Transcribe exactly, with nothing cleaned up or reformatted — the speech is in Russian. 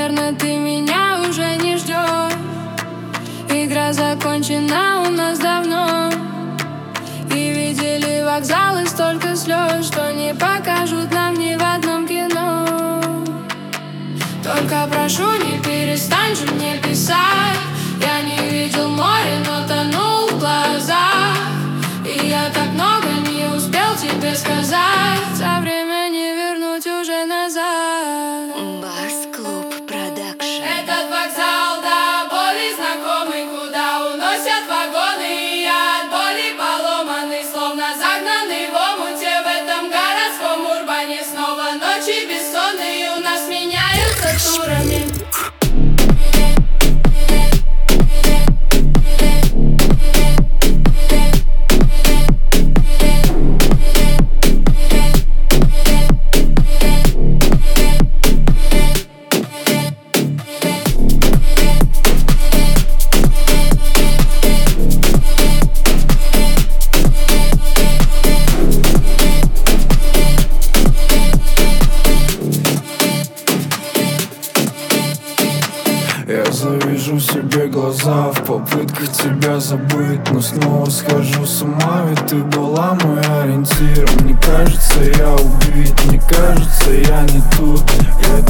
наверное, ты меня уже не ждешь. Игра закончена у нас давно. И видели вокзалы столько слез, что не покажут нам ни в одном кино. Только прошу, не перестань же мне писать. Я не видел море, но тонул в глазах. И я так много не успел тебе сказать. А время не вернуть уже назад. Бас-клуб продакшн. Этот вокзал до боли знакомый, куда уносят вагоны. И я от боли поломанный, словно загнанный в омуте. В этом городском урбане снова ночи бессонные у нас меняются турами. Я завяжу себе глаза в попытках тебя забыть, но снова схожу с ума, ведь ты была мой ориентир. Мне кажется, я убит, мне кажется, я не тут. Я